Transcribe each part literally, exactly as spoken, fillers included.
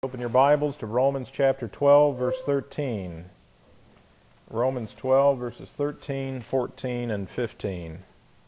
Open your Bibles to Romans chapter twelve, verse thirteen. Romans twelve, verses thirteen, fourteen, and fifteen.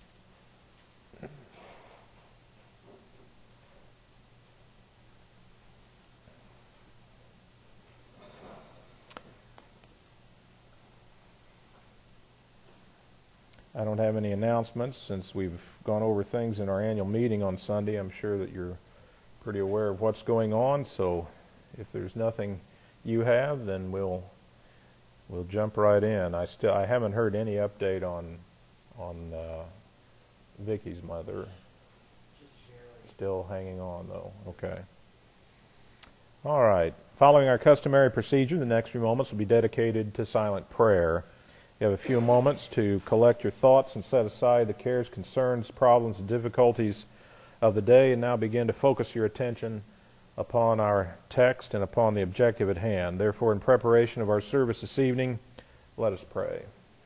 I don't have any announcements since we've gone over things in our annual meeting on Sunday. I'm sure that you're pretty aware of what's going on, so if there's nothing you have, then we'll we'll jump right in. I still I haven't heard any update on on uh, Vicky's mother. Still hanging on though. Okay. All right. Following our customary procedure, the next few moments will be dedicated to silent prayer. You have a few moments to collect your thoughts and set aside the cares, concerns, problems, and difficulties of the day, and now begin to focus your attention upon our text and upon the objective at hand. Therefore, in preparation of our service this evening, let us pray.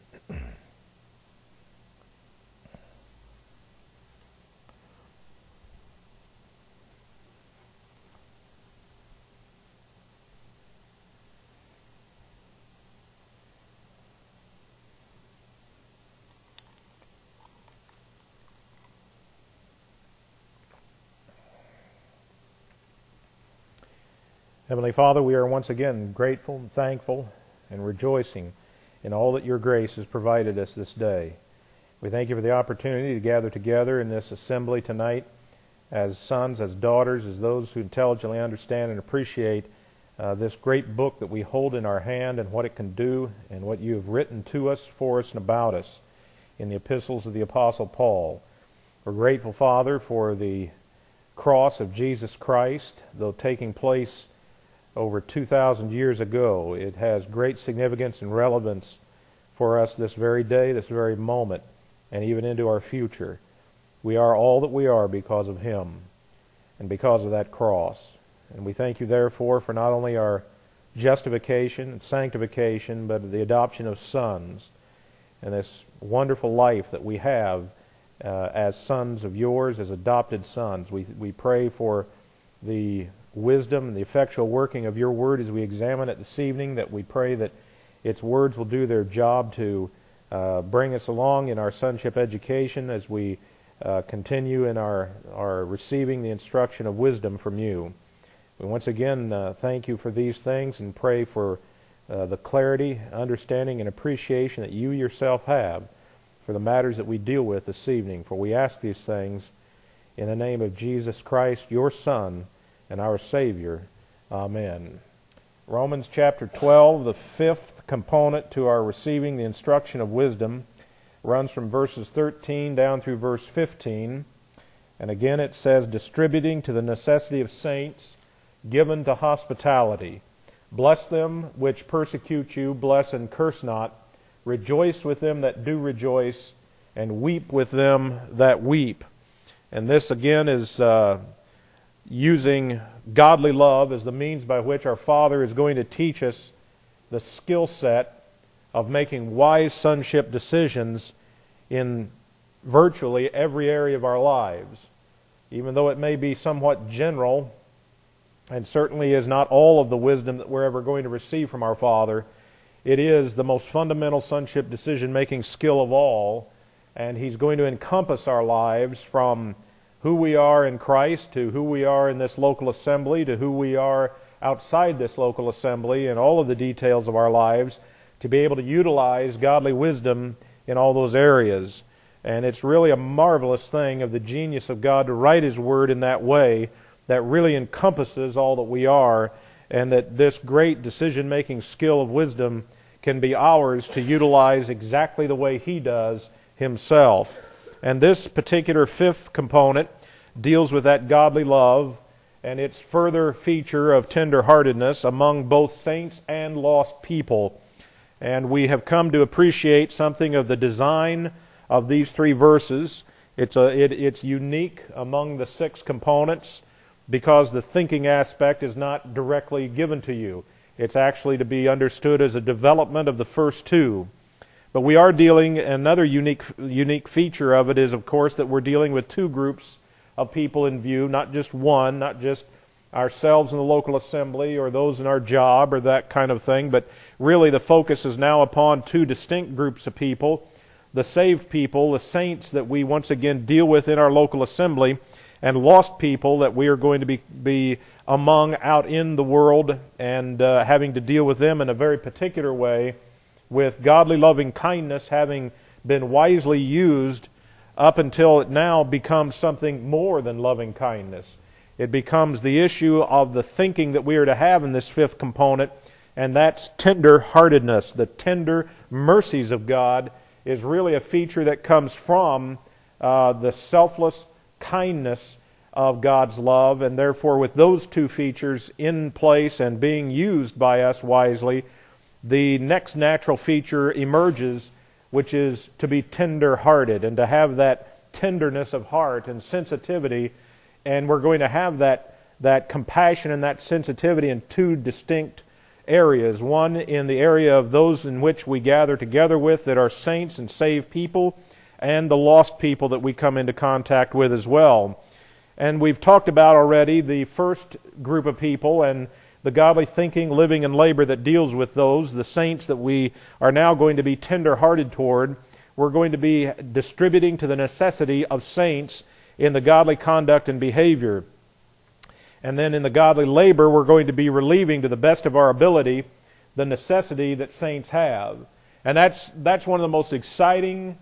Heavenly Father, we are once again grateful and thankful and rejoicing in all that your grace has provided us this day. We thank you for the opportunity to gather together in this assembly tonight as sons, as daughters, as those who intelligently understand and appreciate uh, this great book that we hold in our hand and what it can do and what you have written to us, for us, and about us in the epistles of the Apostle Paul. We're grateful, Father, for the cross of Jesus Christ, though taking place over two thousand years ago. It has great significance and relevance for us this very day, this very moment, and even into our future. We are all that we are because of Him and because of that cross. And we thank you, therefore, for not only our justification and sanctification, but the adoption of sons and this wonderful life that we have uh, as sons of yours, as adopted sons. We, we pray for the wisdom and the effectual working of your word as we examine it this evening, that we pray that its words will do their job to uh, bring us along in our sonship education as we uh, continue in our, our receiving the instruction of wisdom from you. We once again uh, thank you for these things and pray for uh, the clarity, understanding, and appreciation that you yourself have for the matters that we deal with this evening. For we ask these things in the name of Jesus Christ, your Son, and our Savior. Amen. Romans chapter twelve, the fifth component to our receiving the instruction of wisdom, runs from verses thirteen down through verse fifteen. And again it says, distributing to the necessity of saints, given to hospitality. Bless them which persecute you, bless and curse not. Rejoice with them that do rejoice, and weep with them that weep. And this again is Uh, using godly love as the means by which our Father is going to teach us the skill set of making wise sonship decisions in virtually every area of our lives. Even though it may be somewhat general, and certainly is not all of the wisdom that we're ever going to receive from our Father, it is the most fundamental sonship decision-making skill of all, and He's going to encompass our lives from who we are in Christ, to who we are in this local assembly, to who we are outside this local assembly, and all of the details of our lives, to be able to utilize godly wisdom in all those areas. And it's really a marvelous thing of the genius of God to write His Word in that way that really encompasses all that we are, and that this great decision-making skill of wisdom can be ours to utilize exactly the way He does Himself. And this particular fifth component deals with that godly love and its further feature of tender-heartedness among both saints and lost people. And we have come to appreciate something of the design of these three verses. It's, a, it, it's unique among the six components because the thinking aspect is not directly given to you. It's actually to be understood as a development of the first two. But we are dealing, another unique unique feature of it is, of course, that we're dealing with two groups of people in view, not just one, not just ourselves in the local assembly or those in our job or that kind of thing, but really the focus is now upon two distinct groups of people, the saved people, the saints that we once again deal with in our local assembly, and lost people that we are going to be, be among out in the world and uh, having to deal with them in a very particular way with godly loving kindness having been wisely used up until it now becomes something more than loving kindness. It becomes the issue of the thinking that we are to have in this fifth component, and that's tender-heartedness. The tender mercies of God is really a feature that comes from uh, the selfless kindness of God's love, and therefore with those two features in place and being used by us wisely, the next natural feature emerges, which is to be tender-hearted and to have that tenderness of heart and sensitivity. And we're going to have that, that compassion and that sensitivity in two distinct areas. One in the area of those in which we gather together with that are saints and saved people, and the lost people that we come into contact with as well. And we've talked about already the first group of people and the godly thinking, living, and labor that deals with those, the saints that we are now going to be tender-hearted toward. We're going to be distributing to the necessity of saints in the godly conduct and behavior. And then in the godly labor, we're going to be relieving to the best of our ability the necessity that saints have. And that's, that's one of the most exciting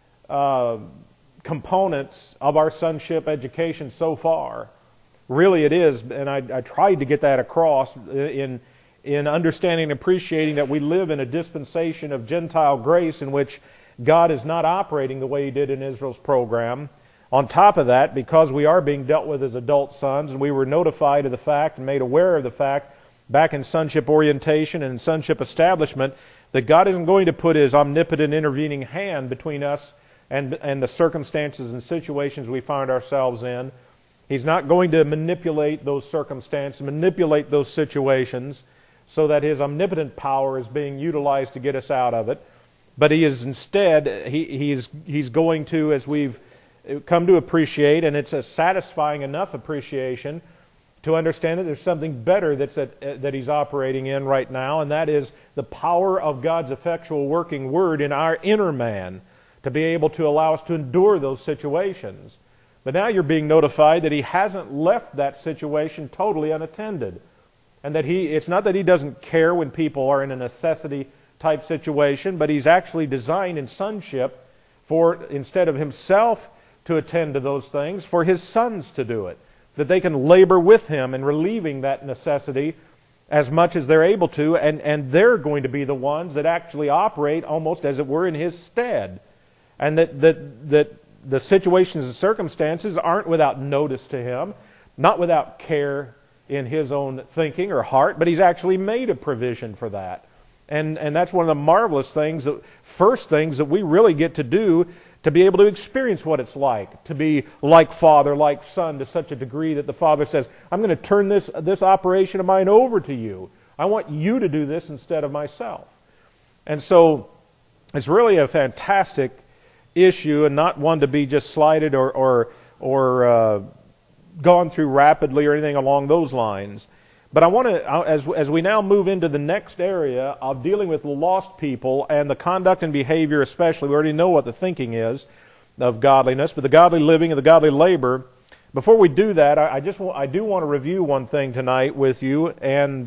uh, components of our sonship education so far. Really it is, and I, I tried to get that across in, in understanding and appreciating that we live in a dispensation of Gentile grace in which God is not operating the way He did in Israel's program. On top of that, because we are being dealt with as adult sons, and we were notified of the fact and made aware of the fact back in sonship orientation and in sonship establishment that God isn't going to put His omnipotent intervening hand between us and, and the circumstances and situations we find ourselves in. He's not going to manipulate those circumstances, manipulate those situations so that His omnipotent power is being utilized to get us out of it. But He is instead, he, he's, he's going to, as we've come to appreciate, and it's a satisfying enough appreciation to understand that there's something better that's at, that He's operating in right now, and that is the power of God's effectual working Word in our inner man to be able to allow us to endure those situations. But now you're being notified that He hasn't left that situation totally unattended. And that He, it's not that He doesn't care when people are in a necessity type situation, but He's actually designed in sonship for, instead of Himself to attend to those things, for His sons to do it. That they can labor with Him in relieving that necessity as much as they're able to, and, and they're going to be the ones that actually operate almost as it were in His stead. And that, that, that the situations and circumstances aren't without notice to Him, not without care in His own thinking or heart, but He's actually made a provision for that. And, and that's one of the marvelous things, that, first things that we really get to do to be able to experience what it's like, to be like Father, like Son, to such a degree that the Father says, I'm going to turn this, this operation of mine over to you. I want you to do this instead of myself. And so it's really a fantastic issue, and not one to be just slighted or or, or uh, gone through rapidly or anything along those lines. But I want to, as as we now move into the next area of dealing with lost people and the conduct and behavior especially, we already know what the thinking is of godliness, but the godly living and the godly labor. Before we do that, I, I just want, I do want to review one thing tonight with you, and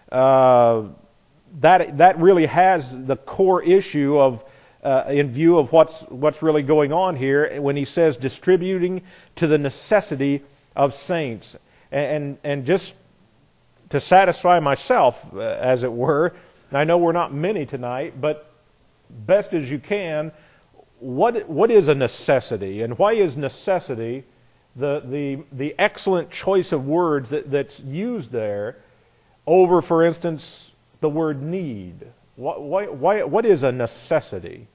uh, that that really has the core issue of Uh, in view of what's what's really going on here when He says distributing to the necessity of saints. And, and, and just to satisfy myself, uh, as it were, I know we're not many tonight, but best as you can, what what is a necessity? And why is necessity the the, the excellent choice of words that, that's used there over, for instance, the word need? Why, why, what is a necessity?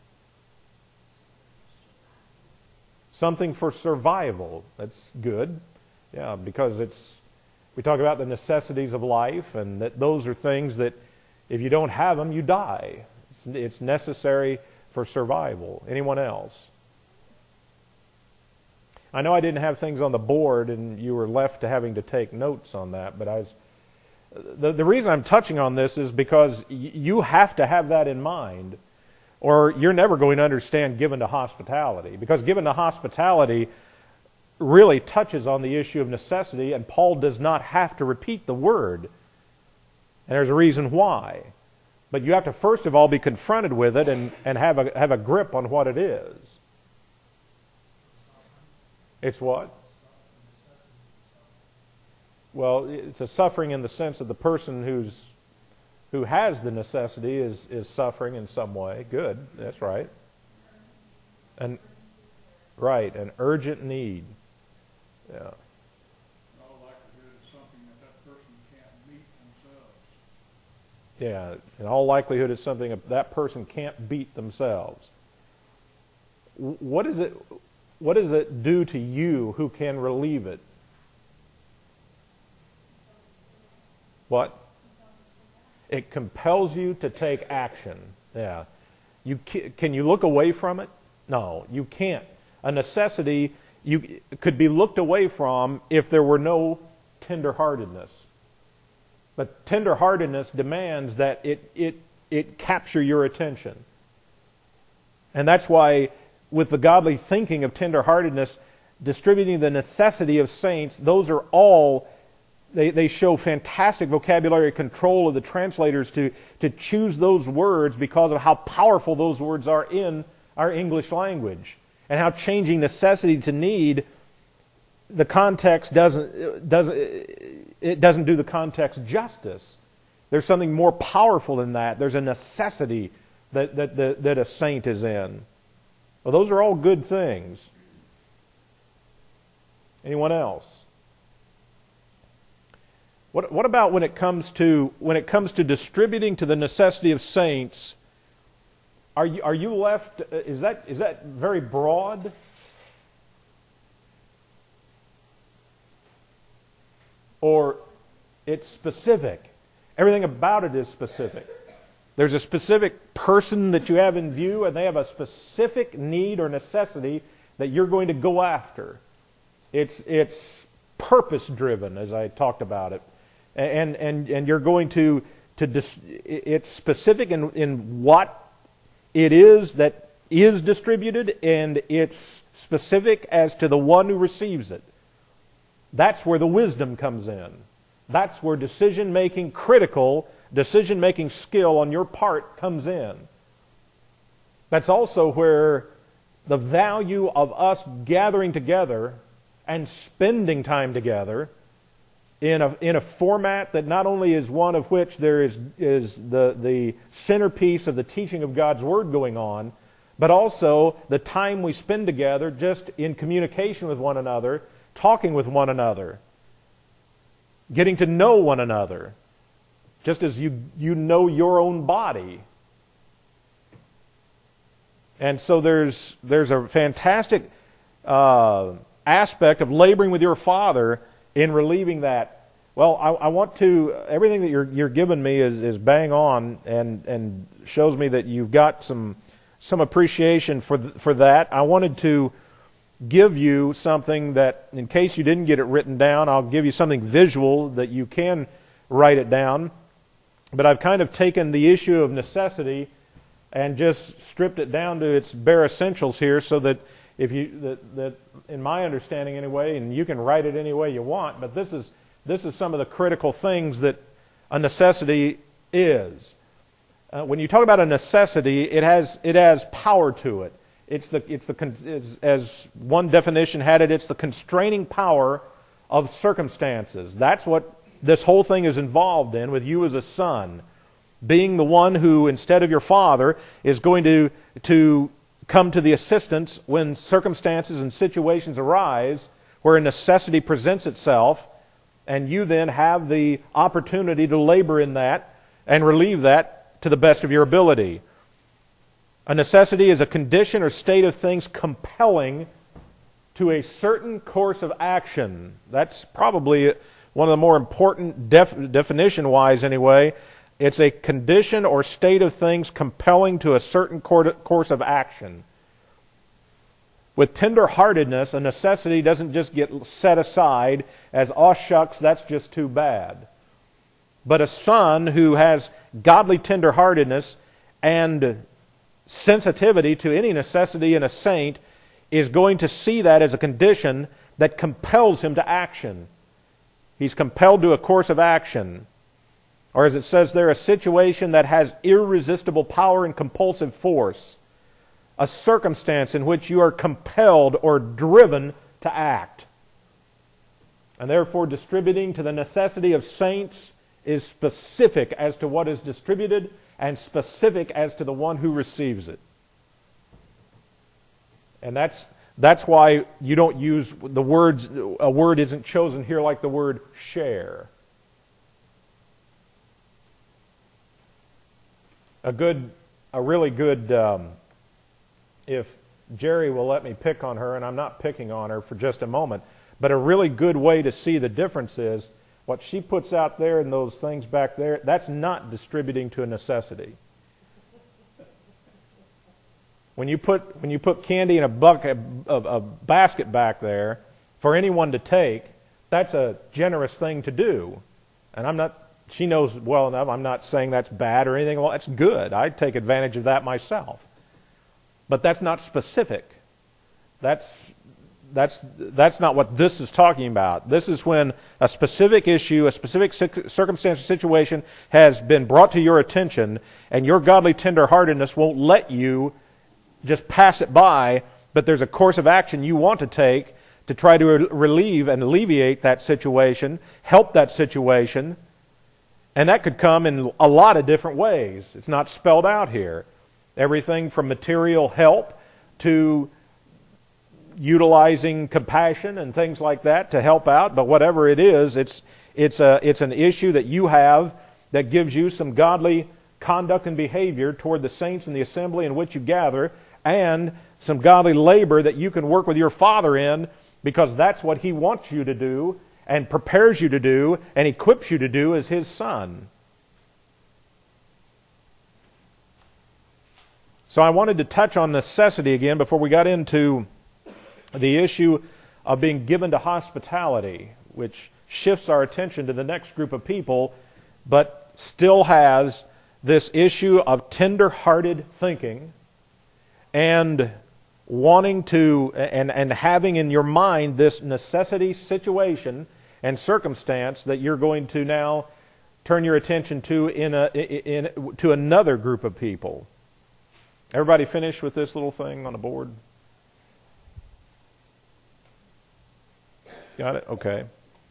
Something for survival. That's good. Yeah, because it's, we talk about the necessities of life, and that those are things that if you don't have them, you die. It's, it's necessary for survival. Anyone else? I know I didn't have things on the board, and you were left to having to take notes on that, but I was, the, the reason I'm touching on this is because y- you have to have that in mind, or you're never going to understand given to hospitality, because given to hospitality really touches on the issue of necessity, and Paul does not have to repeat the word. And there's a reason why. But you have to first of all be confronted with it and, and have a have a grip on what it is. It's what? Well, it's a suffering in the sense that the person who's who has the necessity is, is suffering in some way. Good, that's right. An, right, an urgent need. Yeah. In all likelihood, it's something that that person can't meet themselves. Yeah, in all likelihood, it's something that, that person can't beat themselves. What is it? What does it do to you who can relieve it? What? It compels you to take action. Yeah. You can you look away from it? No, you can't. A necessity you could be looked away from if there were no tenderheartedness. But tenderheartedness demands that it it it capture your attention. And that's why with the godly thinking of tenderheartedness, distributing the necessity of saints, those are all They, they show fantastic vocabulary control of the translators to, to choose those words because of how powerful those words are in our English language. And how changing necessity to need, the context doesn't, doesn't, it doesn't do the context justice. There's something more powerful than that. There's a necessity that, that, that, that a saint is in. Well, those are all good things. Anyone else? What, what about when it comes to when it comes to distributing to the necessity of saints? Are you are you left? Is that is that very broad? Or it's specific? Everything about it is specific. There's a specific person that you have in view, and they have a specific need or necessity that you're going to go after. It's it's purpose driven, as I talked about it. And and and you're going to to dis, it's specific in in what it is that is distributed, and it's specific as to the one who receives it. That's where the wisdom comes in. That's where decision making, critical decision making skill on your part comes in. That's also where the value of us gathering together and spending time together in a in a format that not only is one of which there is is the the centerpiece of the teaching of God's Word going on, but also the time we spend together just in communication with one another, talking with one another, getting to know one another, just as you you know your own body. And so there's there's a fantastic uh, aspect of laboring with your Father in relieving that. Well, I, I want to, everything that you're you're giving me is, is bang on, and and shows me that you've got some some appreciation for th- for that. I wanted to give you something that, in case you didn't get it written down, I'll give you something visual that you can write it down. But I've kind of taken the issue of necessity and just stripped it down to its bare essentials here, so that if you that, that in my understanding anyway, and you can write it any way you want, but this is this is some of the critical things that a necessity is. Uh, when you talk about a necessity, it has it has power to it. It's the it's the it's, as one definition had it, it's the constraining power of circumstances. That's what this whole thing is involved in, with you as a son being the one who, instead of your father, is going to to come to the assistance when circumstances and situations arise where a necessity presents itself, and you then have the opportunity to labor in that and relieve that to the best of your ability. A necessity is a condition or state of things compelling to a certain course of action. That's probably one of the more important, def- definition-wise anyway. It's a condition or state of things compelling to a certain course of action. with tenderheartedness, a necessity doesn't just get set aside as, oh shucks, that's just too bad. But a son who has godly tenderheartedness and sensitivity to any necessity in a saint is going to see that as a condition that compels him to action. He's compelled to a course of action. Or as it says there, a situation that has irresistible power and compulsive force. A circumstance in which you are compelled or driven to act. And therefore, distributing to the necessity of saints is specific as to what is distributed and specific as to the one who receives it. And that's that's why you don't use the words, a word isn't chosen here like the word share. A good, a really good, um, if Jerry will let me pick on her, and I'm not picking on her for just a moment, but a really good way to see the difference is what she puts out there and those things back there, that's not distributing to a necessity. When you put when you put candy in a bucket, a, a basket back there for anyone to take, that's a generous thing to do. And I'm not. She knows well enough. I'm not saying that's bad or anything. That's good. I take advantage of that myself. But that's not specific. That's that's that's not what this is talking about. This is when a specific issue, a specific circumstance or situation has been brought to your attention, and your godly tenderheartedness won't let you just pass it by, but there's a course of action you want to take to try to relieve and alleviate that situation, help that situation, and that could come in a lot of different ways. It's not spelled out here. Everything from material help to utilizing compassion and things like that to help out, but whatever it is, it's it's a it's an issue that you have that gives you some godly conduct and behavior toward the saints in the assembly in which you gather, and some godly labor that you can work with your Father in, because that's what He wants you to do and prepares you to do and equips you to do as His son. So I wanted to touch on necessity again before we got into the issue of being given to hospitality, which shifts our attention to the next group of people, but still has this issue of tender-hearted thinking and wanting to, and, and having in your mind this necessity situation and circumstance that you're going to now turn your attention to in a in, in to another group of people. Everybody finished with this little thing on the board? Got it? Okay.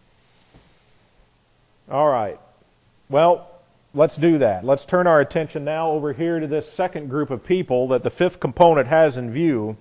All right. Well, let's do that. Let's turn our attention now over here to this second group of people that the fifth component has in view,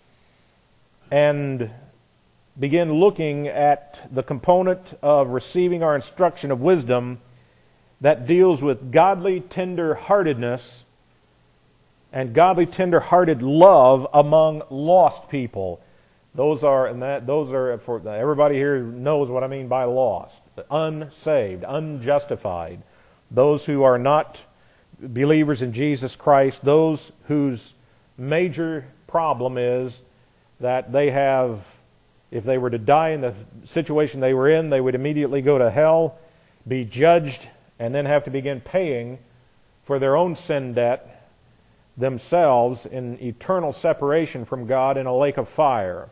and begin looking at the component of receiving our instruction of wisdom that deals with godly tender-heartedness and godly tender-hearted love among lost people. Those are, and that those are for everybody here knows what I mean by lost, unsaved, unjustified. Those who are not believers in Jesus Christ, those whose major problem is that they have, if they were to die in the situation they were in, they would immediately go to hell, be judged, and then have to begin paying for their own sin debt themselves in eternal separation from God in a lake of fire.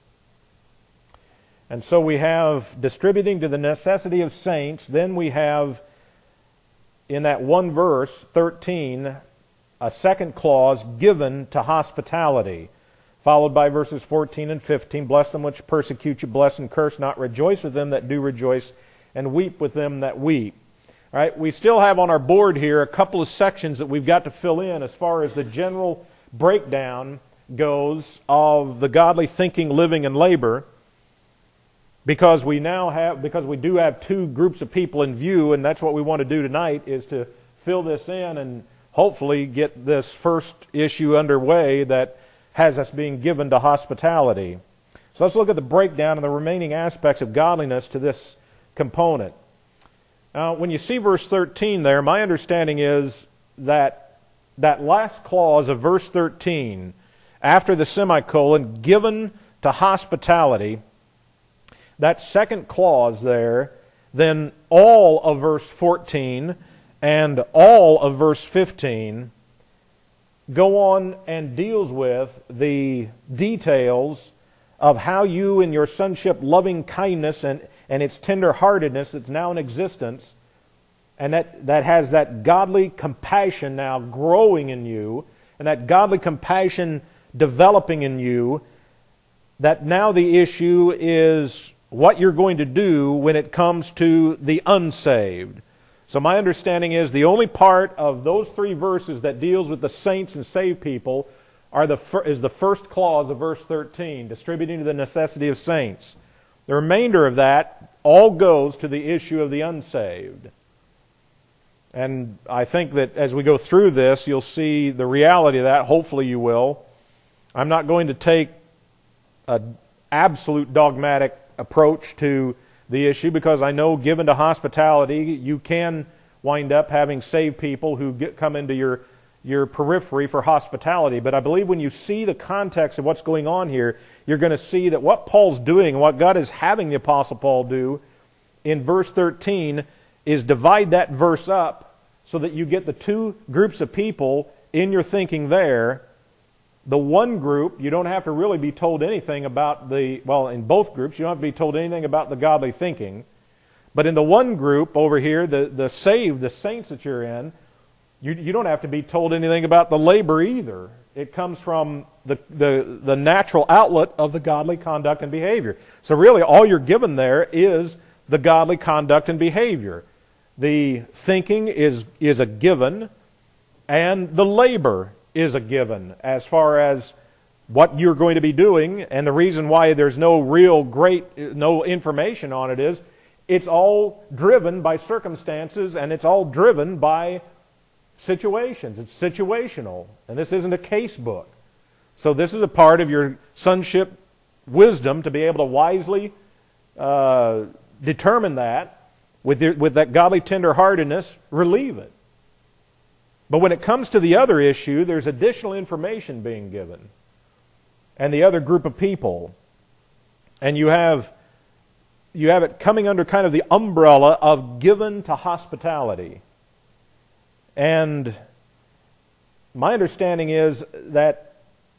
And so we have distributing to the necessity of saints. Then we have, in that one verse, thirteen, a second clause, given to hospitality, followed by verses fourteen and fifteen. Bless them which persecute you, bless and curse not. Rejoice with them that do rejoice, and weep with them that weep. All right, we still have on our board here a couple of sections that we've got to fill in as far as the general breakdown goes of the godly thinking, living, and labor. Because we now have, because we do have two groups of people in view, and that's what we want to do tonight, is to fill this in and hopefully get this first issue underway that has us being given to hospitality. So let's look at the breakdown of the remaining aspects of godliness to this component. Now, when you see verse thirteen there, my understanding is that that last clause of verse thirteen, after the semicolon, given to hospitality, that second clause there, then all of verse fourteen and all of verse fifteen go on and deals with the details of how you in your sonship loving kindness and, and its tender-heartedness that's now in existence, and that, that has that godly compassion now growing in you, and that godly compassion developing in you, that now the issue is what you're going to do when it comes to the unsaved. So my understanding is the only part of those three verses that deals with the saints and saved people are the is the first clause of verse thirteen, distributing to the necessity of saints. The remainder of that all goes to the issue of the unsaved. And I think that as we go through this, you'll see the reality of that. Hopefully you will. I'm not going to take an absolute dogmatic approach to the issue, because I know given to hospitality, you can wind up having saved people who get, come into your, your periphery for hospitality. But I believe when you see the context of what's going on here, you're going to see that what Paul's doing, and what God is having the Apostle Paul do in verse thirteen, is divide that verse up so that you get the two groups of people in your thinking there. The one group, you don't have to really be told anything about the, well, in both groups, you don't have to be told anything about the godly thinking. But in the one group over here, the, the saved, the saints that you're in, you, you don't have to be told anything about the labor either. It comes from the, the, the natural outlet of the godly conduct and behavior. So really, all you're given there is the godly conduct and behavior. The thinking is, is a given, and the labor is a given as far as what you're going to be doing. And the reason why there's no real great, no information on it is it's all driven by circumstances, and it's all driven by situations. It's situational. And this isn't a case book. So this is a part of your sonship wisdom to be able to wisely uh, determine that with, your, with that godly tenderheartedness, relieve it. But when it comes to the other issue, there's additional information being given. And the other group of people. And you have, you have it coming under kind of the umbrella of given to hospitality. And my understanding is that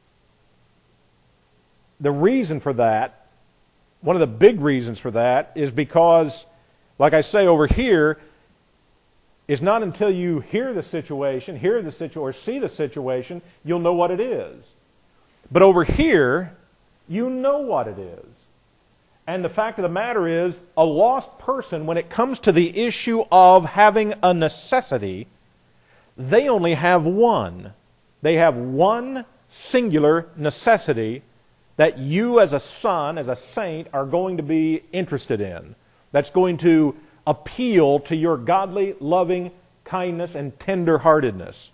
the reason for that, one of the big reasons for that, is because, like I say over here, it's not until you hear the situation, hear the situation, or see the situation, you'll know what it is. But over here, you know what it is. And the fact of the matter is, a lost person, when it comes to the issue of having a necessity, they only have one. They have one singular necessity that you as a son, as a saint, are going to be interested in. That's going to appeal to your godly, loving kindness and tender-heartedness.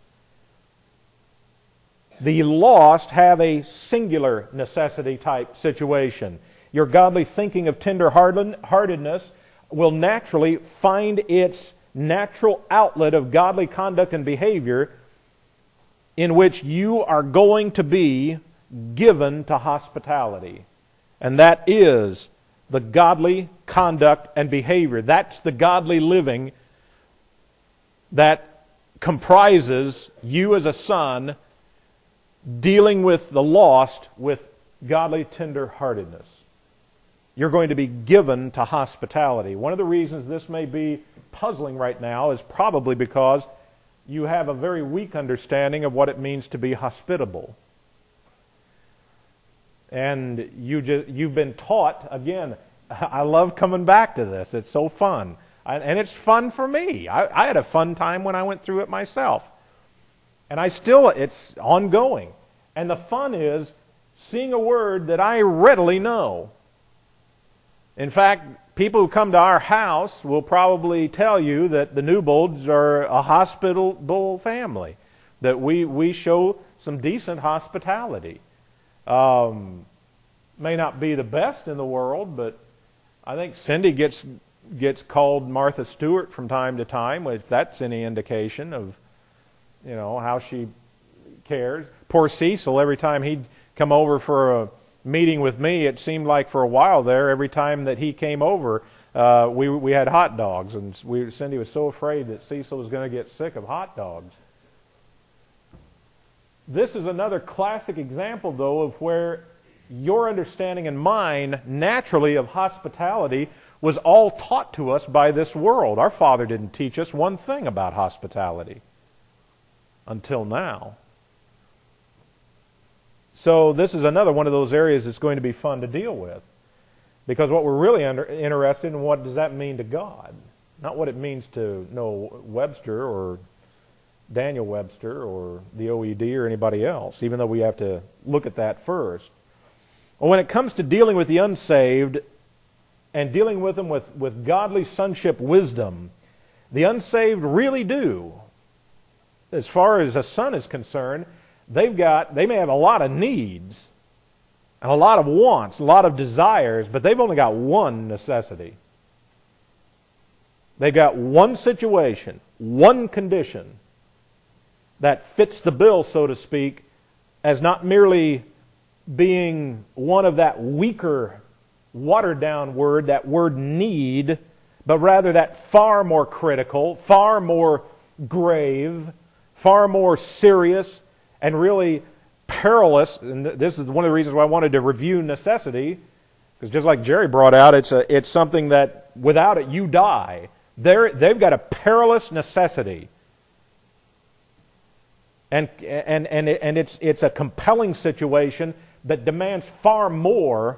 The lost have a singular necessity type situation. Your godly thinking of tender-heartedness will naturally find its natural outlet of godly conduct and behavior in which you are going to be given to hospitality. And that is the godly conduct and behavior. That's the godly living that comprises you as a son dealing with the lost with godly tender-heartedness. You're going to be given to hospitality. One of the reasons this may be puzzling right now is probably because you have a very weak understanding of what it means to be hospitable. And you just, you've been taught, again, I love coming back to this. It's so fun. I, and it's fun for me. I, I had a fun time when I went through it myself. And I still, it's ongoing. And the fun is seeing a word that I readily know. In fact, people who come to our house will probably tell you that the Newbolds are a hospitable family, that we, we show some decent hospitality. Um, may not be the best in the world, but I think Cindy gets gets called Martha Stewart from time to time, if that's any indication of, you know, how she cares. Poor Cecil, every time he'd come over for a meeting with me, it seemed like for a while there, every time that he came over, uh, we we had hot dogs, and we, Cindy was so afraid that Cecil was going to get sick of hot dogs. This is another classic example, though, of where your understanding and mine, naturally, of hospitality was all taught to us by this world. Our Father didn't teach us one thing about hospitality until now. So this is another one of those areas that's going to be fun to deal with. Because what we're really under, interested in, what does that mean to God? Not what it means to Noah Webster or Daniel Webster or the O E D or anybody else, even though we have to look at that first. Well, when it comes to dealing with the unsaved and dealing with them with, with godly sonship wisdom, the unsaved really do. As far as a son is concerned, they've got, they may have a lot of needs and a lot of wants, a lot of desires, but they've only got one necessity. They've got one situation, one condition that fits the bill, so to speak, as not merely being one of that weaker, watered-down word, that word need, but rather that far more critical, far more grave, far more serious, and really perilous. And this is one of the reasons why I wanted to review necessity, because just like Jerry brought out, it's a, it's something that without it you die. They're, they've got a perilous necessity. And, and, and, and it's, it's a compelling situation that demands far more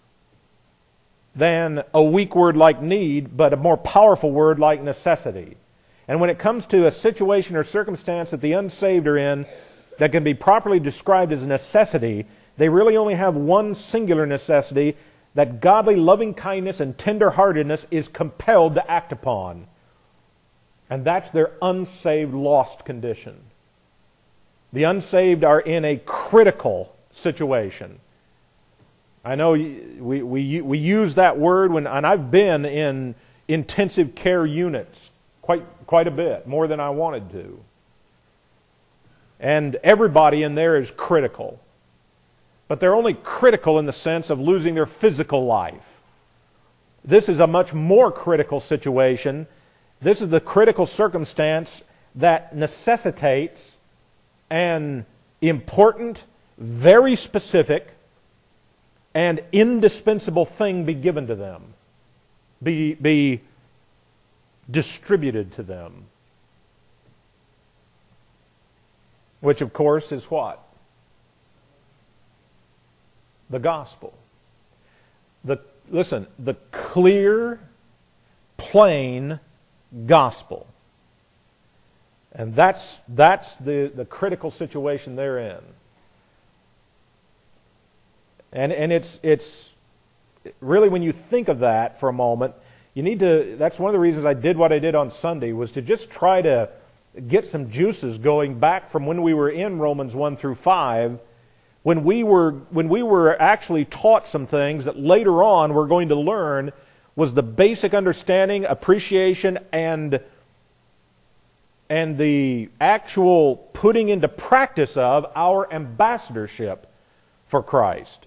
than a weak word like need, but a more powerful word like necessity. And when it comes to a situation or circumstance that the unsaved are in that can be properly described as a necessity, they really only have one singular necessity that godly loving kindness and tenderheartedness is compelled to act upon. And that's their unsaved, lost condition. The unsaved are in a critical situation. I know we, we, we use that word, when, and I've been in intensive care units quite, quite a bit, more than I wanted to. And everybody in there is critical. But they're only critical in the sense of losing their physical life. This is a much more critical situation. This is the critical circumstance that necessitates an important, very specific, and indispensable thing be given to them, be, be distributed to them. Which, of course, is what? The gospel. The, listen, the clear, plain gospel. And that's, that's the, the critical situation they're in. And, and it's, it's really, when you think of that for a moment, you need to, that's one of the reasons I did what I did on Sunday, was to just try to get some juices going back from when we were in Romans one through five, when we were, when we were actually taught some things that later on we're going to learn was the basic understanding, appreciation, and and the actual putting into practice of our ambassadorship for Christ.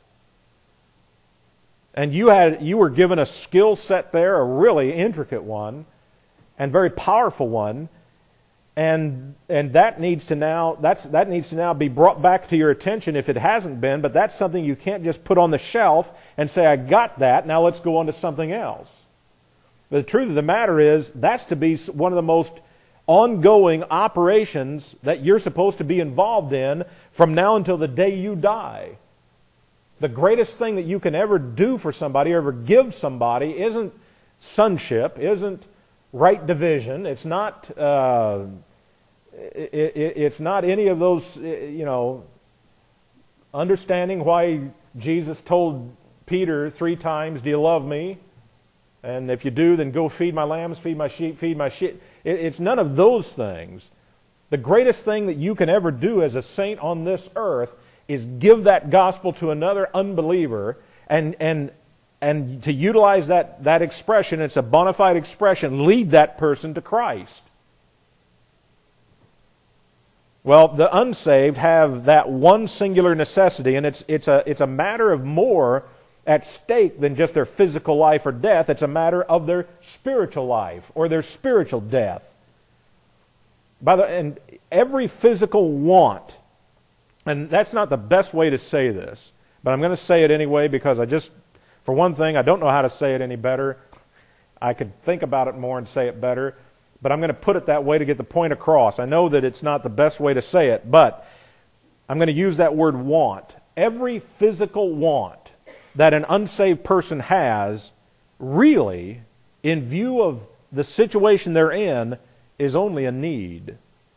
And you had you were given a skill set there, a really intricate one, and very powerful one, and and that needs to now that's that needs to now be brought back to your attention if it hasn't been. But that's something you can't just put on the shelf and say, "I got that. Now let's go on to something else." But the truth of the matter is, that's to be one of the most ongoing operations that you're supposed to be involved in from now until the day you die. The greatest thing that you can ever do for somebody or ever give somebody isn't sonship, isn't right division, it's not uh, it, it, it's not any of those, you know, understanding why Jesus told Peter three times, "Do you love me? And if you do, then go feed my lambs, feed my sheep, feed my sheep." It's none of those things. The greatest thing that you can ever do as a saint on this earth is give that gospel to another unbeliever, and and and to utilize that, that expression, it's a bona fide expression, lead that person to Christ. Well, the unsaved have that one singular necessity, and it's, it's, a, it's a matter of more at stake than just their physical life or death. It's a matter of their spiritual life or their spiritual death. By the, and every physical want, and that's not the best way to say this, but I'm going to say it anyway because I just, for one thing, I don't know how to say it any better. I could think about it more and say it better, but I'm going to put it that way to get the point across. I know that it's not the best way to say it, but I'm going to use that word want. Every physical want that an unsaved person has, really, in view of the situation they're in, is only a need.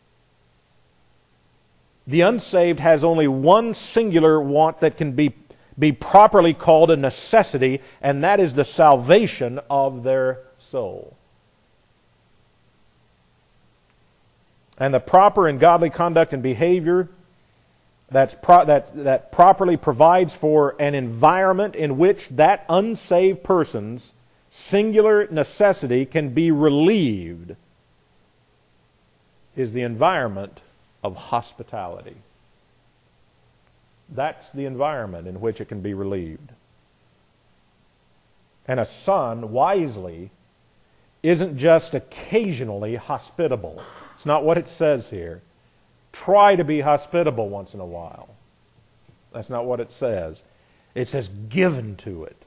The unsaved has only one singular want that can be, be properly called a necessity, and that is the salvation of their soul. And the proper and godly conduct and behavior that's pro- that, that properly provides for an environment in which that unsaved person's singular necessity can be relieved is the environment of hospitality. That's the environment in which it can be relieved. And a son, wisely, isn't just occasionally hospitable. It's not what it says here. Try to be hospitable once in a while. That's not what it says. It says given to it.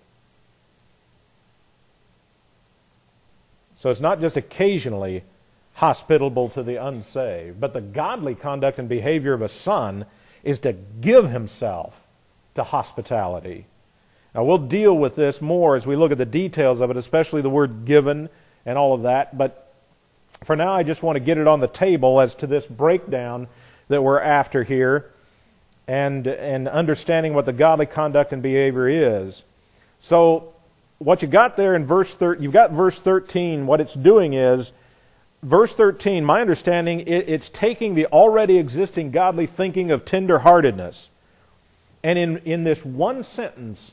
So it's not just occasionally hospitable to the unsaved, but the godly conduct and behavior of a son is to give himself to hospitality. Now we'll deal with this more as we look at the details of it, especially the word given and all of that, but for now, I just want to get it on the table as to this breakdown that we're after here and, and understanding what the godly conduct and behavior is. So what you got there in verse thirteen, you've got verse thirteen, what it's doing is, verse thirteen, my understanding, it, it's taking the already existing godly thinking of tenderheartedness, and in, in this one sentence,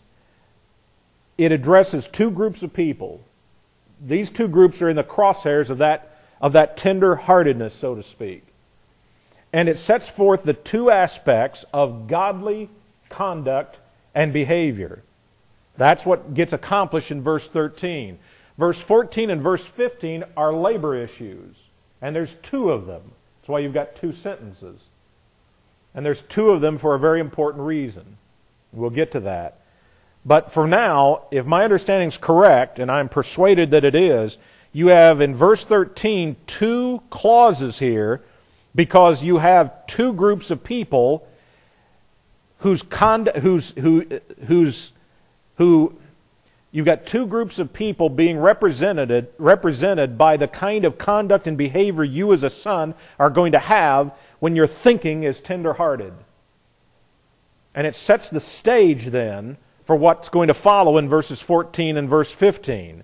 it addresses two groups of people. These two groups are in the crosshairs of that of that tender-heartedness, so to speak. And it sets forth the two aspects of godly conduct and behavior. That's what gets accomplished in verse thirteen. Verse fourteen and verse fifteen are labor issues. And there's two of them. That's why you've got two sentences. And there's two of them for a very important reason. We'll get to that. But for now, if my understanding is correct, and I'm persuaded that it is, you have in verse thirteen two clauses here because you have two groups of people whose conduct, whose, who, whose, who, you've got two groups of people being represented, represented by the kind of conduct and behavior you as a son are going to have when your thinking is tender-hearted. And it sets the stage then for what's going to follow in verses fourteen and verse fifteen.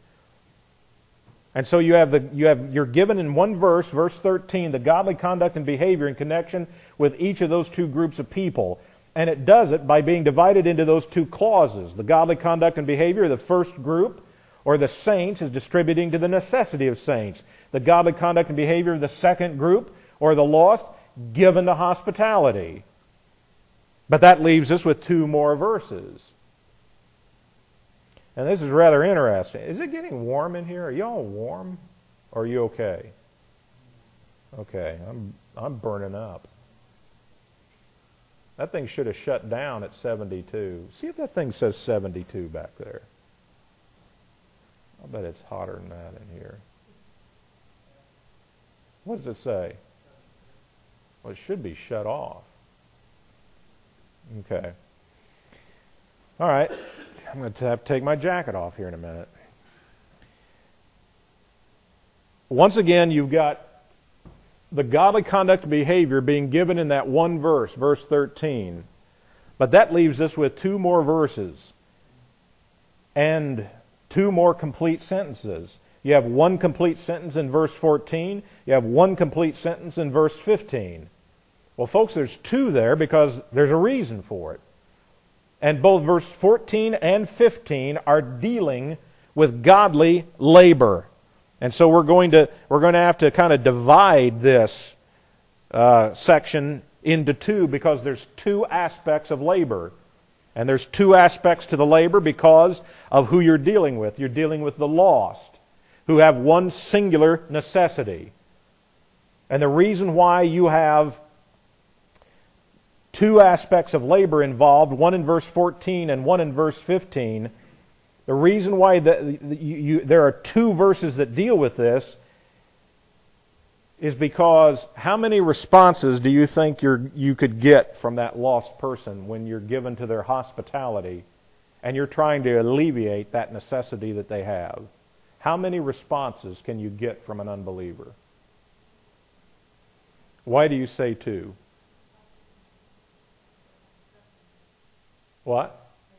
And so you have the you have you're given in one verse, verse thirteen, the godly conduct and behavior in connection with each of those two groups of people. And it does it by being divided into those two clauses. The godly conduct and behavior of the first group, or the saints, is distributing to the necessity of saints. The godly conduct and behavior of the second group, or the lost, given to hospitality. But that leaves us with two more verses. And this is rather interesting. Is it getting warm in here? Are you all warm? Or are you okay? Okay, I'm I'm burning up. That thing should have shut down at seventy-two. See if that thing says seventy-two back there. I bet it's hotter than that in here. What does it say? Well, it should be shut off. Okay. All right. I'm going to have to take my jacket off here in a minute. Once again, you've got the godly conduct and behavior being given in that one verse, verse thirteen. But that leaves us with two more verses and two more complete sentences. You have one complete sentence in verse fourteen. You have one complete sentence in verse fifteen. Well, folks, there's two there because there's a reason for it. And both verse fourteen and fifteen are dealing with godly labor. And so we're going to we're going to have to kind of divide this uh, section into two because there's two aspects of labor. And there's two aspects to the labor because of who you're dealing with. You're dealing with the lost, who have one singular necessity. And the reason why you have two aspects of labor involved, one in verse fourteen and one in verse fifteen, the reason why the, the, you, you, there are two verses that deal with this is because how many responses do you think you're, you could get from that lost person when you're given to their hospitality and you're trying to alleviate that necessity that they have? How many responses can you get from an unbeliever? Why do you say two? What?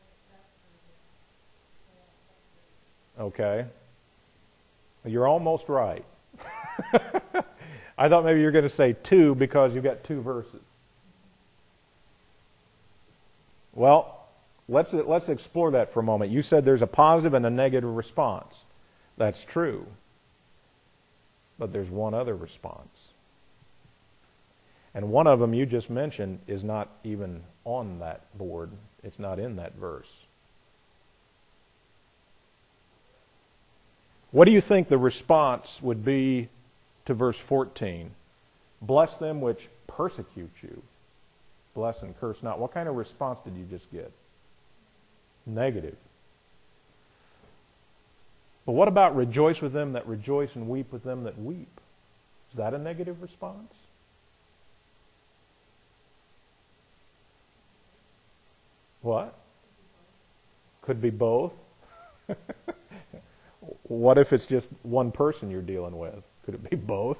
Okay. You're almost right. I thought maybe you were going to say two because you've got two verses. Well, let's let's explore that for a moment. You said there's a positive and a negative response. That's true. But there's one other response. And one of them you just mentioned is not even on that board. It's not in that verse. What do you think the response would be to verse fourteen? Bless them which persecute you. Bless and curse not. What kind of response did you just get? Negative. But what about rejoice with them that rejoice and weep with them that weep? Is that a negative response? What? Could be both. What if it's just one person you're dealing with? Could it be both?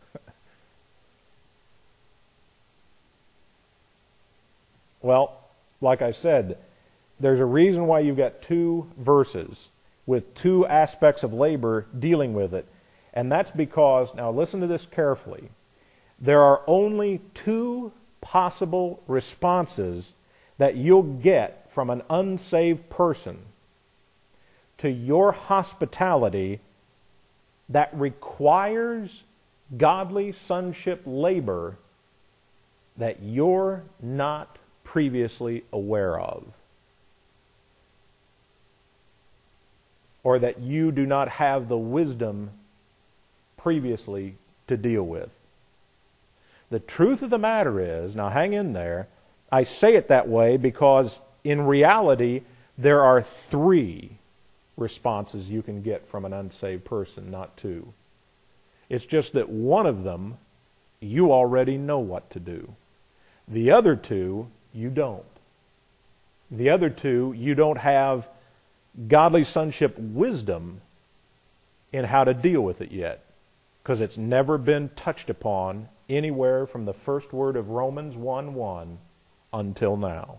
Well, like I said, there's a reason why you've got two verses with two aspects of labor dealing with it. And that's because, now listen to this carefully, there are only two possible responses that you'll get from an unsaved person to your hospitality that requires godly sonship labor that you're not previously aware of, or that you do not have the wisdom previously to deal with. The truth of the matter is, now hang in there, I say it that way because in reality there are three responses you can get from an unsaved person, not two. It's just that one of them you already know what to do. The other two you don't. The other two you don't have godly sonship wisdom in how to deal with it yet, because it's never been touched upon anywhere from the first word of Romans one one until now.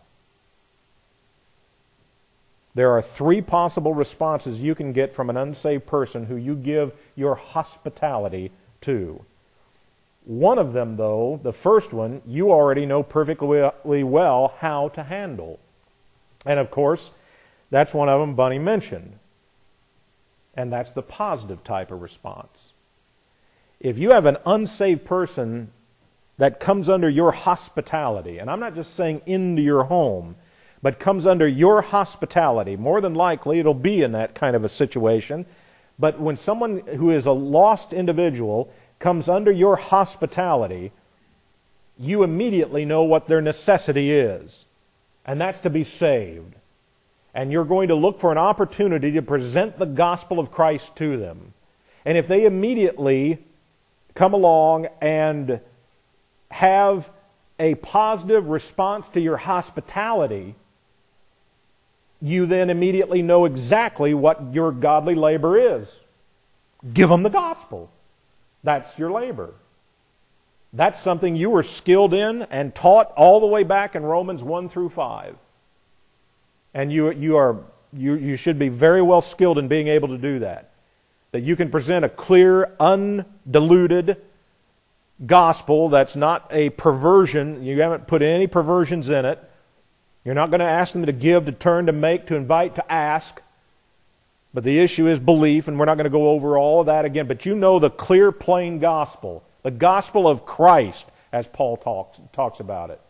There are three possible responses you can get from an unsaved person who you give your hospitality to. One of them, though, the first one, you already know perfectly well how to handle. And of course, that's one of them Bunny mentioned. And that's the positive type of response. If you have an unsaved person that comes under your hospitality, and I'm not just saying into your home, but comes under your hospitality, more than likely it'll be in that kind of a situation. But when someone who is a lost individual comes under your hospitality, you immediately know what their necessity is, and that's to be saved. And you're going to look for an opportunity to present the gospel of Christ to them. And if they immediately come along and have a positive response to your hospitality, you then immediately know exactly what your godly labor is. Give them the gospel. That's your labor. That's something you were skilled in and taught all the way back in Romans one through five. And you, you, are, you, you should be very well skilled in being able to do that. That you can present a clear, undiluted gospel that's not a perversion. You haven't put any perversions in it. You're not going to ask them to give, to turn, to make, to invite, to ask. But the issue is belief, and we're not going to go over all of that again. But you know the clear, plain gospel. The gospel of Christ as Paul talks, talks about it.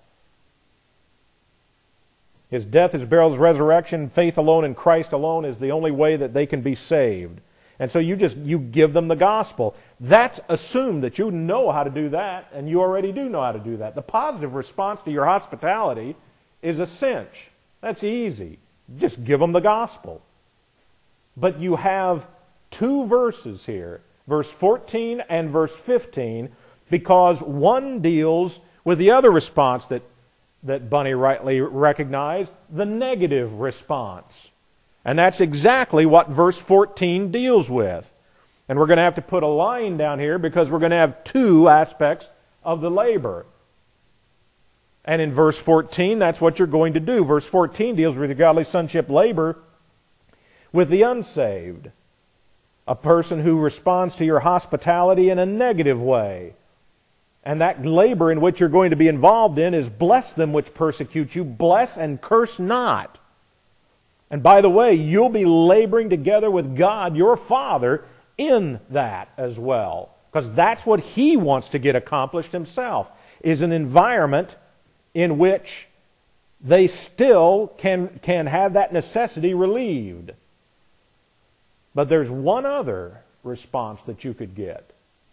His death, His burial, His resurrection, faith alone in Christ alone is the only way that they can be saved. And so you just, you give them the gospel. That's assumed that you know how to do that, and you already do know how to do that. The positive response to your hospitality is a cinch. That's easy. Just give them the gospel. But you have two verses here, verse fourteen and verse fifteen, because one deals with the other response that, that Bunny rightly recognized, the negative response. And that's exactly what verse fourteen deals with. And we're going to have to put a line down here because we're going to have two aspects of the labor. And in verse fourteen, that's what you're going to do. Verse fourteen deals with your godly sonship labor with the unsaved. A person who responds to your hospitality in a negative way. And that labor in which you're going to be involved in is bless them which persecute you, bless and curse not. And by the way, you'll be laboring together with God, your Father, in that as well. Because that's what He wants to get accomplished Himself, is an environment in which they still can, can have that necessity relieved. But there's one other response that you could get.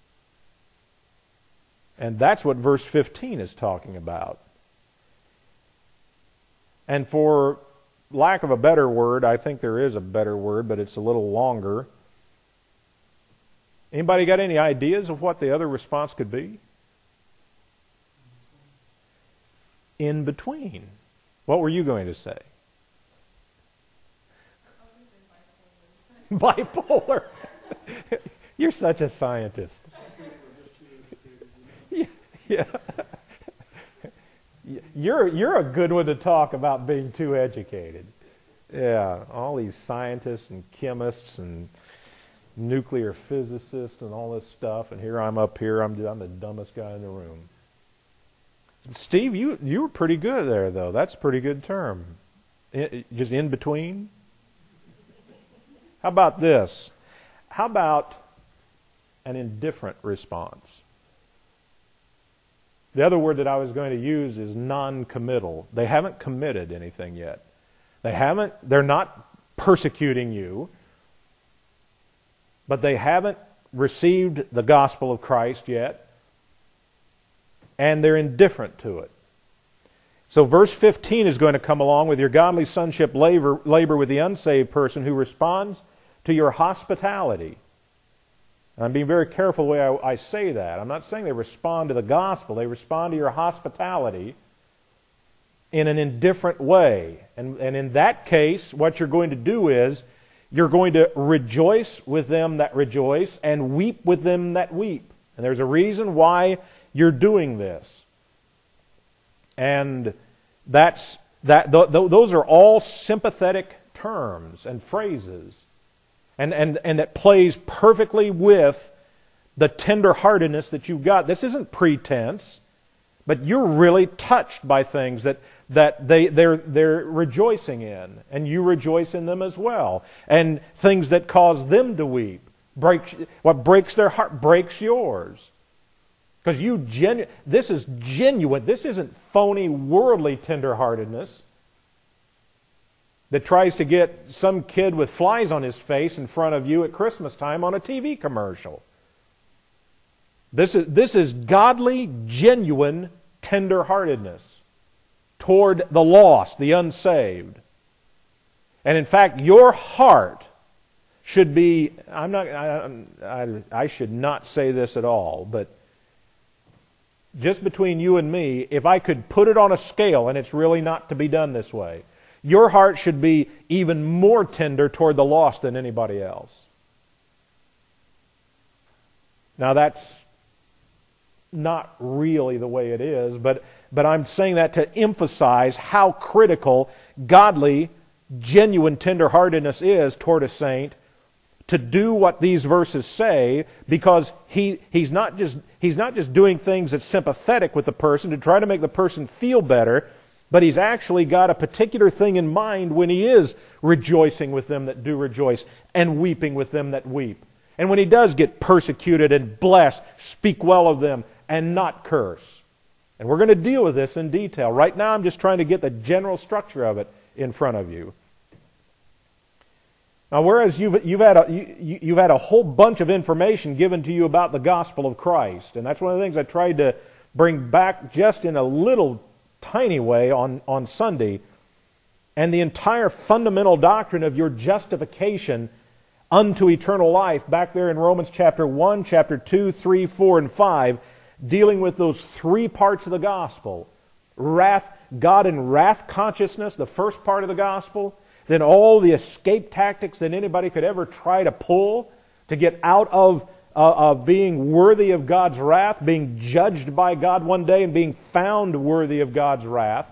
And that's what verse fifteen is talking about. And for lack of a better word, I think there is a better word, but it's a little longer. Anybody got any ideas of what the other response could be? In between. What were you going to say? Bipolar. You're such a scientist. Yeah, yeah. You're, you're a good one to talk about being too educated. Yeah, all these scientists and chemists and nuclear physicists and all this stuff, and here I'm up here, I'm, I'm the dumbest guy in the room. Steve, you, you were pretty good there, though. That's a pretty good term. In, just in between? How about this? How about an indifferent response? The other word that I was going to use is non-committal. They haven't committed anything yet. They haven't, they're not persecuting you, but they haven't received the gospel of Christ yet, and they're indifferent to it. So verse fifteen is going to come along with your godly sonship labor, labor with the unsaved person who responds to your hospitality. And I'm being very careful the way I, I say that. I'm not saying they respond to the gospel. They respond to your hospitality in an indifferent way. And, and in that case, what you're going to do is you're going to rejoice with them that rejoice and weep with them that weep. And there's a reason why you're doing this. And that's that. Th- th- those are all sympathetic terms and phrases. And, and, and that plays perfectly with the tender-heartedness that you've got. This isn't pretense, but you're really touched by things that, that they, they're, they're rejoicing in, and you rejoice in them as well. And things that cause them to weep. Breaks, what breaks their heart breaks yours. Because you genu- this is genuine. This isn't phony, worldly tender-heartedness that tries to get some kid with flies on his face in front of you at Christmas time on a T V commercial. This is, this is godly, genuine tender-heartedness toward the lost, the unsaved. And in fact, your heart should be, I'm not, I, I, I should not say this at all, but just between you and me, if I could put it on a scale, and it's really not to be done this way, your heart should be even more tender toward the lost than anybody else. Now that's not really the way it is, but, but I'm saying that to emphasize how critical godly, genuine tenderheartedness is toward a saint, to do what these verses say, because he, he's, not just, he's not just doing things that's sympathetic with the person to try to make the person feel better, but he's actually got a particular thing in mind when he is rejoicing with them that do rejoice and weeping with them that weep. And when he does get persecuted and blessed, speak well of them and not curse. And we're going to deal with this in detail. Right now I'm just trying to get the general structure of it in front of you. Now, whereas you've, you've, had a, you, you've had a whole bunch of information given to you about the gospel of Christ, and that's one of the things I tried to bring back just in a little tiny way on, on Sunday, and the entire fundamental doctrine of your justification unto eternal life back there in Romans chapter one, chapter two, three, four, and five, dealing with those three parts of the gospel. Wrath, God in wrath consciousness, the first part of the gospel. Then all the escape tactics that anybody could ever try to pull to get out of, uh, of being worthy of God's wrath, being judged by God one day and being found worthy of God's wrath.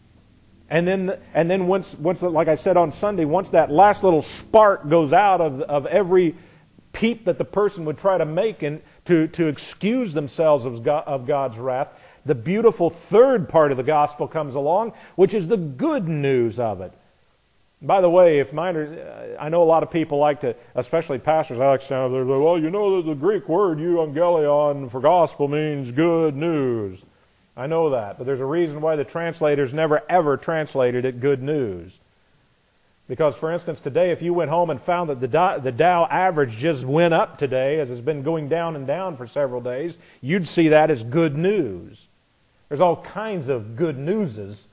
And then, and then once, once, like I said on Sunday, once that last little spark goes out of, of every peep that the person would try to make and to, to excuse themselves of, God, of God's wrath, the beautiful third part of the gospel comes along, which is the good news of it. By the way, if mine are, I know a lot of people like to, especially pastors, I like to stand up there and say, well, you know that the Greek word euangelion for gospel means good news. I know that, but there's a reason why the translators never ever translated it good news. Because, for instance, today, if you went home and found that the Dow, the Dow average just went up today, as it's been going down and down for several days, you'd see that as good news. There's all kinds of good newses.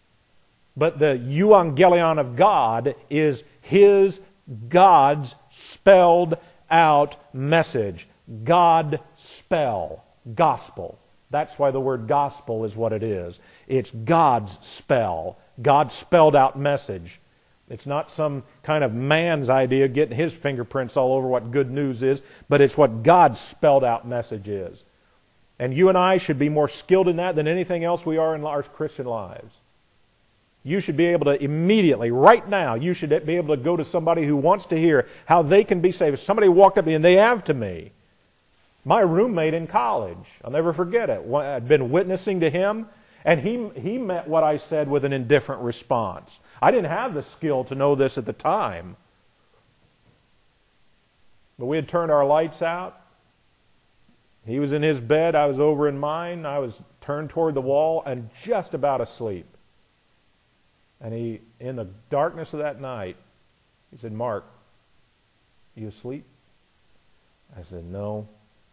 But the euangelion of God is His, God's spelled out message. God spell. Gospel. That's why the word gospel is what it is. It's God's spell. God's spelled out message. It's not some kind of man's idea getting his fingerprints all over what good news is, but it's what God's spelled out message is. And you and I should be more skilled in that than anything else we are in our Christian lives. You should be able to immediately, right now, you should be able to go to somebody who wants to hear how they can be saved. If somebody walked up to me, and they have to me, my roommate in college, I'll never forget it. I'd been witnessing to him, and he, he met what I said with an indifferent response. I didn't have the skill to know this at the time. But we had turned our lights out. He was in his bed, I was over in mine. I was turned toward the wall and just about asleep. And he, in the darkness of that night, he said, Mark, you asleep? I said, no.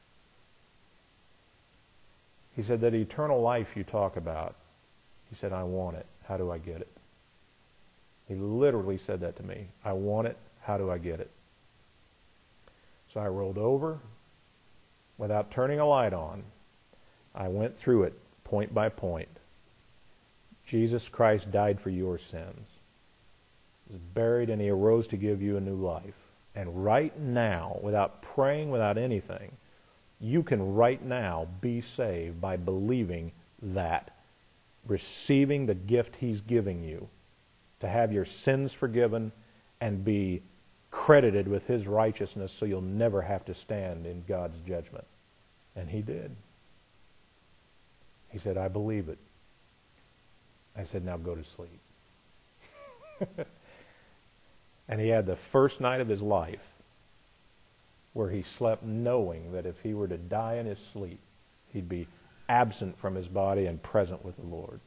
He said, that eternal life you talk about, he said, I want it. How do I get it? He literally said that to me. I want it. How do I get it? So I rolled over. Without turning a light on, I went through it point by point. Jesus Christ died for your sins. He was buried and He arose to give you a new life. And right now, without praying, without anything, you can right now be saved by believing that, receiving the gift He's giving you, to have your sins forgiven and be credited with His righteousness so you'll never have to stand in God's judgment. And He did. He said, I believe it. I said, now go to sleep. And he had the first night of his life where he slept knowing that if he were to die in his sleep, he'd be absent from his body and present with the Lord.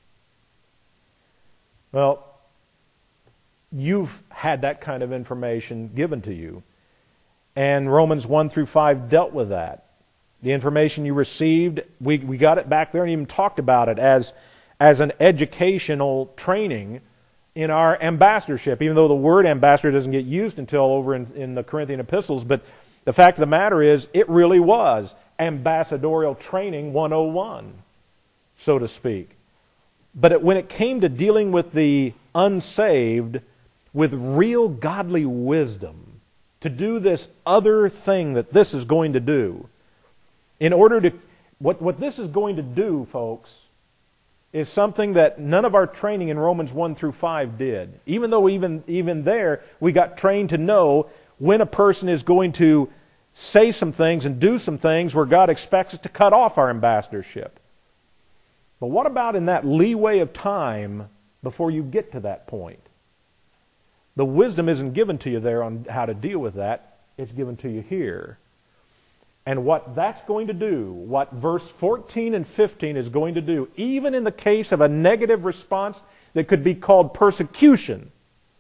Well, you've had that kind of information given to you. And Romans one through five dealt with that. The information you received, we, we got it back there and even talked about it as, as an educational training in our ambassadorship, even though the word ambassador doesn't get used until over in, in the Corinthian epistles. But the fact of the matter is, it really was ambassadorial training one oh one, so to speak. But it, when it came to dealing with the unsaved with real godly wisdom, to do this other thing that this is going to do, in order to, what, what this is going to do, folks, is something that none of our training in Romans one through five did. Even though even, even there, we got trained to know when a person is going to say some things and do some things where God expects us to cut off our ambassadorship. But what about in that leeway of time before you get to that point? The wisdom isn't given to you there on how to deal with that. It's given to you here. And what that's going to do, what verse fourteen and fifteen is going to do, even in the case of a negative response that could be called persecution,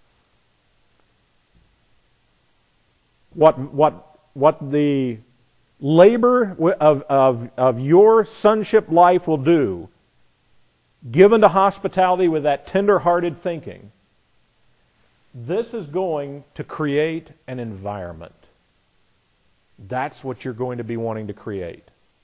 what, what, what the labor of, of, of your sonship life will do, given to hospitality with that tender-hearted thinking, this is going to create an environment. That's what you're going to be wanting to create.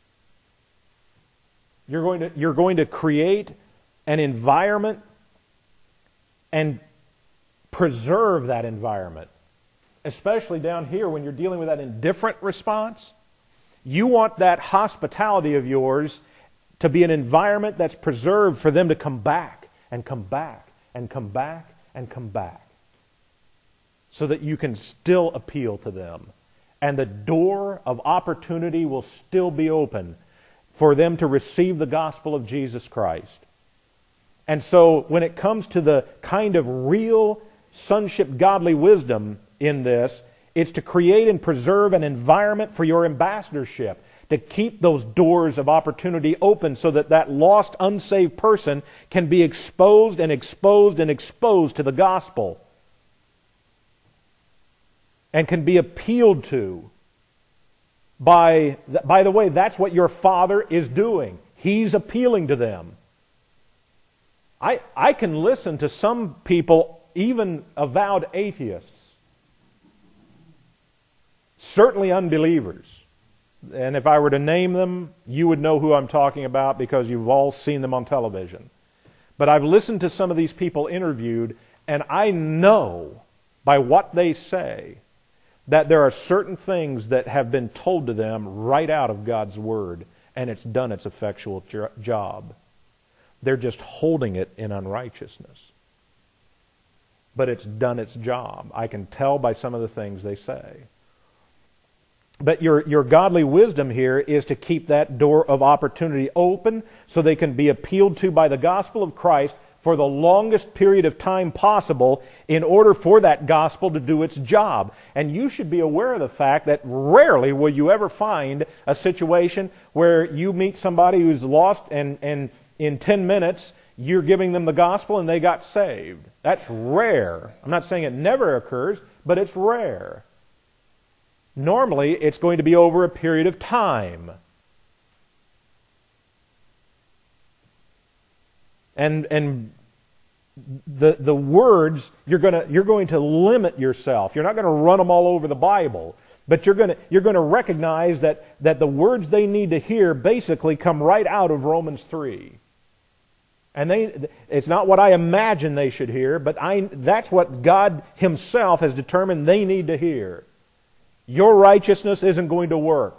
You're going to, you're going to create an environment and preserve that environment. Especially down here when you're dealing with that indifferent response. You want that hospitality of yours to be an environment that's preserved for them to come back and come back and come back and come back. So that you can still appeal to them. And the door of opportunity will still be open for them to receive the gospel of Jesus Christ. And so when it comes to the kind of real sonship godly wisdom in this, it's to create and preserve an environment for your ambassadorship, to keep those doors of opportunity open so that that lost, unsaved person can be exposed and exposed and exposed to the gospel. And can be appealed to by, by the way, that's what your Father is doing. He's appealing to them. I, I can listen to some people, even avowed atheists, certainly unbelievers. And if I were to name them, you would know who I'm talking about because you've all seen them on television. But I've listened to some of these people interviewed, and I know by what they say that there are certain things that have been told to them right out of God's Word, and it's done its effectual job. They're just holding it in unrighteousness. But it's done its job. I can tell by some of the things they say. But your, your godly wisdom here is to keep that door of opportunity open so they can be appealed to by the gospel of Christ for the longest period of time possible in order for that gospel to do its job. And you should be aware of the fact that rarely will you ever find a situation where you meet somebody who's lost and, and in ten minutes you're giving them the gospel and they got saved. That's rare. I'm not saying it never occurs, but it's rare. Normally it's going to be over a period of time. And and the the words you're going to you're going to limit yourself. You're not going to run them all over the Bible, but you're going to you're going to recognize that that the words they need to hear basically come right out of Romans three. And they it's not what I imagine they should hear, but I that's what God Himself has determined they need to hear. Your righteousness isn't going to work.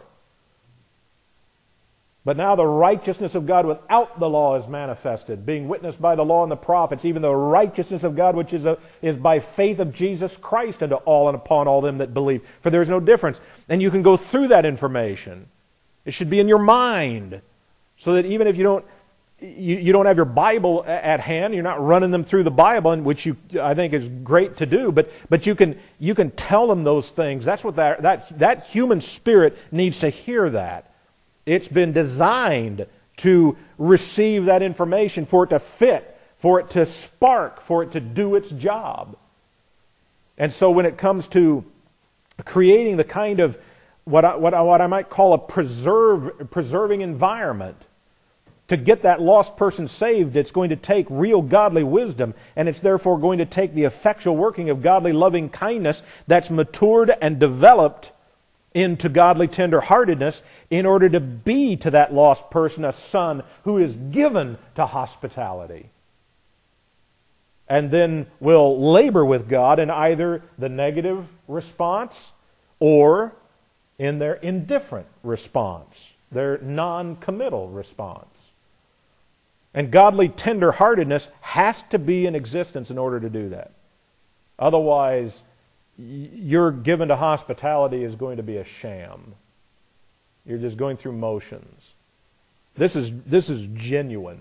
But now the righteousness of God without the law is manifested, being witnessed by the law and the prophets, even the righteousness of God which is, a, is by faith of Jesus Christ unto all and upon all them that believe. For there is no difference. And you can go through that information. It should be in your mind, so that even if you don't you, you don't have your Bible at hand, you're not running them through the Bible, which you I think is great to do, but but you can you can tell them those things. That's what that that that human spirit needs to hear that. It's been designed to receive that information, for it to fit, for it to spark, for it to do its job. And so when it comes to creating the kind of what I, what I, what I might call a preserve, preserving environment, to get that lost person saved, it's going to take real godly wisdom, and it's therefore going to take the effectual working of godly loving kindness that's matured and developed into godly tenderheartedness in order to be to that lost person a son who is given to hospitality. And then will labor with God in either the negative response or in their indifferent response, their non-committal response. And godly tenderheartedness has to be in existence in order to do that. Otherwise, your given to hospitality is going to be a sham. You're just going through motions. This is, this is genuine.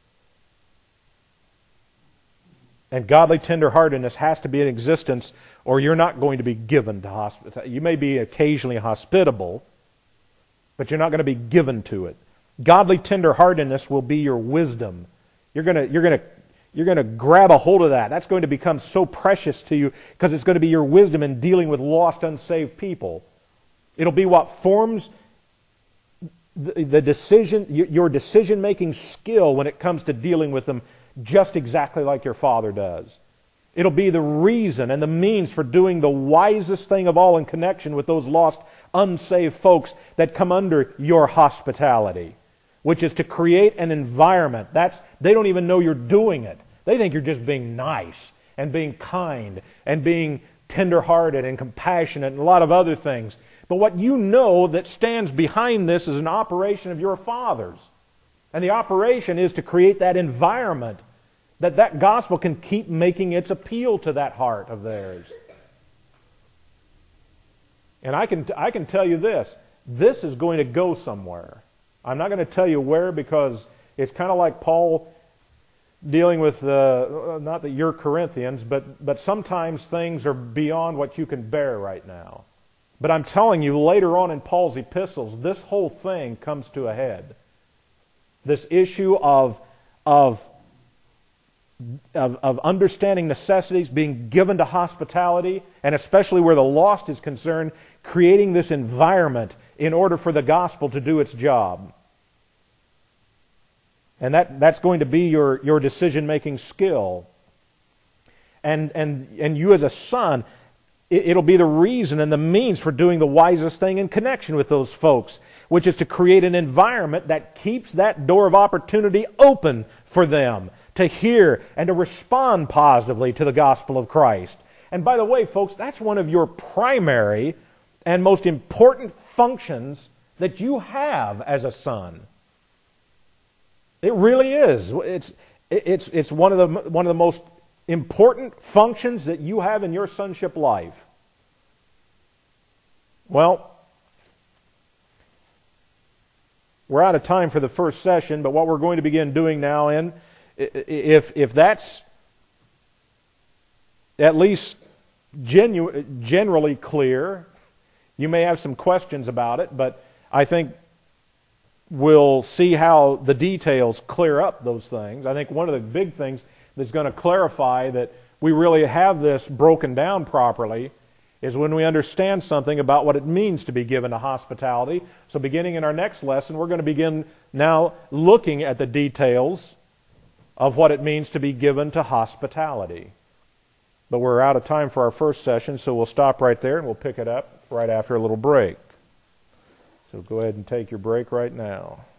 And godly tenderheartedness has to be in existence, or you're not going to be given to hospitality. You may be occasionally hospitable, but you're not going to be given to it. Godly tenderheartedness will be your wisdom. You're going to, you're going to, you're going to grab a hold of that. That's going to become so precious to you because it's going to be your wisdom in dealing with lost, unsaved people. It'll be what forms the, the decision, your decision-making skill when it comes to dealing with them just exactly like your Father does. It'll be the reason and the means for doing the wisest thing of all in connection with those lost, unsaved folks that come under your hospitality, which is to create an environment. That's, they don't even know you're doing it. They think you're just being nice and being kind and being tender-hearted and compassionate and a lot of other things. But what you know that stands behind this is an operation of your Father's. And the operation is to create that environment that that gospel can keep making its appeal to that heart of theirs. And I can, I can tell you this, this is going to go somewhere. I'm not going to tell you where because it's kind of like Paul dealing with, uh, not that you're Corinthians, but, but sometimes things are beyond what you can bear right now. But I'm telling you, later on in Paul's epistles, this whole thing comes to a head. This issue of, of Of, of understanding necessities, being given to hospitality, and especially where the lost is concerned, creating this environment in order for the gospel to do its job. And that, that's going to be your, your decision-making skill. And, and, and you as a son, it, it'll be the reason and the means for doing the wisest thing in connection with those folks, which is to create an environment that keeps that door of opportunity open for them to hear and to respond positively to the gospel of Christ. And by the way, folks, that's one of your primary and most important functions that you have as a son. It really is. It's, it's, it's one of the, one of the most important functions that you have in your sonship life. Well, we're out of time for the first session, but what we're going to begin doing now, and if, if that's at least genu- generally clear, you may have some questions about it, but I think we'll see how the details clear up those things. I think one of the big things that's going to clarify that we really have this broken down properly is when we understand something about what it means to be given to hospitality. So beginning in our next lesson, we're going to begin now looking at the details of what it means to be given to hospitality. But we're out of time for our first session, so we'll stop right there and we'll pick it up right after a little break. So go ahead and take your break right now.